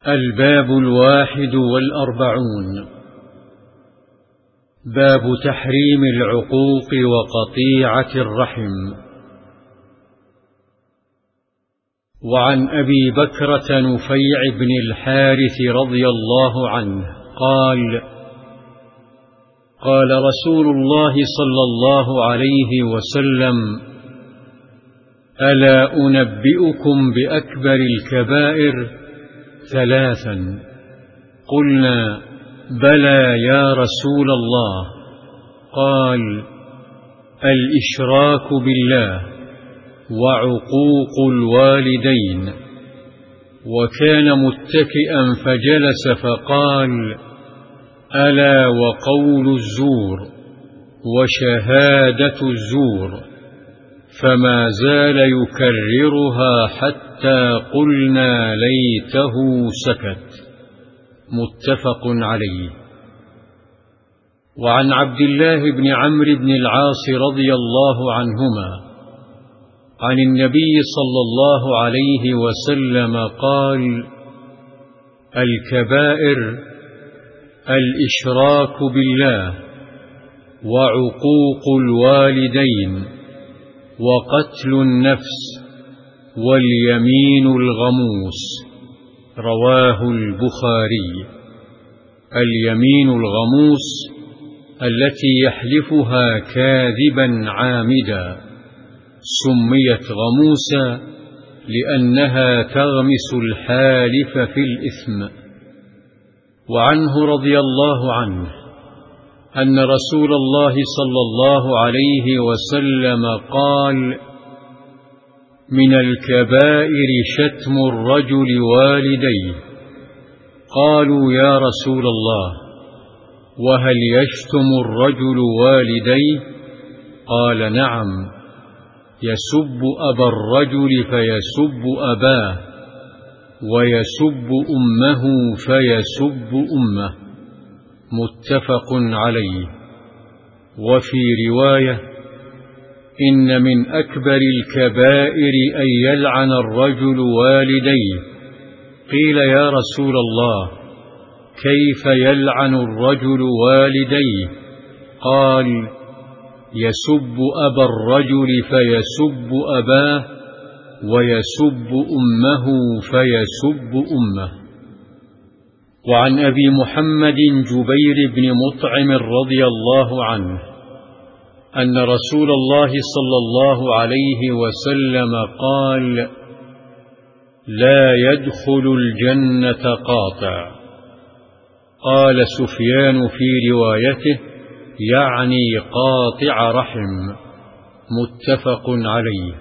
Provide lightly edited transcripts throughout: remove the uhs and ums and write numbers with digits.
الباب 41. باب تحريم العقوق وقطيعة الرحم. وعن أبي بكرة نفيع بن الحارث رضي الله عنه قال: قال رسول الله صلى الله عليه وسلم: ألا أنبئكم بأكبر الكبائر؟ ثلاثا. قلنا: بلى يا رسول الله. قال: الإشراك بالله وعقوق الوالدين. وكان متكئا فجلس فقال: ألا وقول الزور وشهادة الزور. فما زال يكررها حتى قلنا ليته سكت. متفق عليه. وعن عبد الله بن عمرو بن العاص رضي الله عنهما عن النبي صلى الله عليه وسلم قال: الكبائر الإشراك بالله وعقوق الوالدين وقتل النفس واليمين الغموس. رواه البخاري. اليمين الغموس التي يحلفها كاذبا عامدا سميت غموسا لأنها تغمس الحالف في الإثم. وعنه رضي الله عنه أن رسول الله صلى الله عليه وسلم قال: من الكبائر شتم الرجل والديه. قالوا: يا رسول الله، وهل يشتم الرجل والديه؟ قال: نعم، يسب أبا الرجل فيسب أباه، ويسب أمه فيسب أمه. متفق عليه. وفي رواية: إن من أكبر الكبائر أن يلعن الرجل والديه. قيل: يا رسول الله، كيف يلعن الرجل والديه؟ قال: يسب أبا الرجل فيسب أباه، ويسب أمه فيسب أمه. وعن أبي محمد جبير بن مطعم رضي الله عنه أن رسول الله صلى الله عليه وسلم قال: لا يدخل الجنة قاطع. قال سفيان في روايته: يعني قاطع رحم. متفق عليه.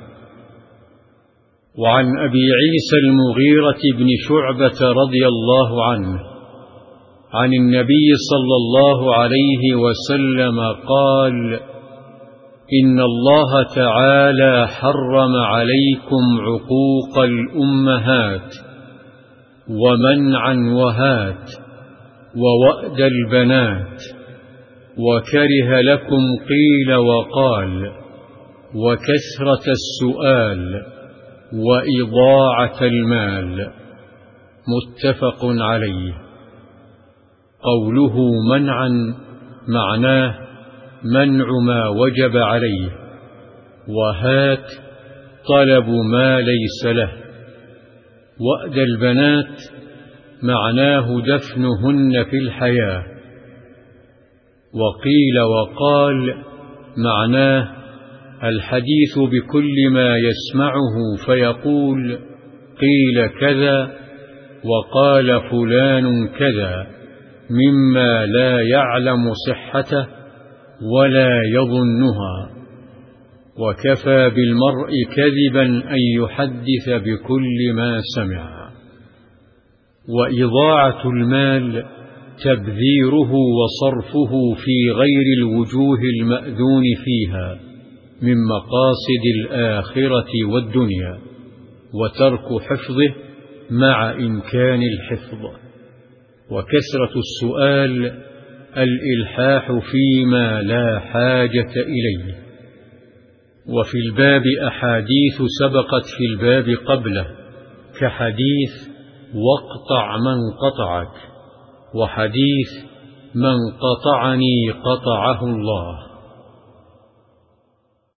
وعن أبي عيسى المغيرة بن شعبة رضي الله عنه عن النبي صلى الله عليه وسلم قال: إن الله تعالى حرم عليكم عقوق الأمهات ومنعا وهات ووأد البنات، وكره لكم قيل وقال، وكثرة السؤال، وإضاعة المال. متفق عليه. قوله منعا معناه منع ما وجب عليه، وهات طلب ما ليس له، وأد البنات معناه دفنهن في الحياة، وقيل وقال معناه الحديث بكل ما يسمعه فيقول: قيل كذا وقال فلان كذا، مما لا يعلم صحته ولا يظنها. وكفى بالمرء كذبا أن يحدث بكل ما سمع. وإضاعة المال تبذيره وصرفه في غير الوجوه المأذون فيها من مقاصد الآخرة والدنيا، وترك حفظه مع إمكان الحفظ. وكثرة السؤال الإلحاح فيما لا حاجة إليه. وفي الباب أحاديث سبقت في الباب قبله، كحديث واقطع من قطعك، وحديث من قطعني قطعه الله.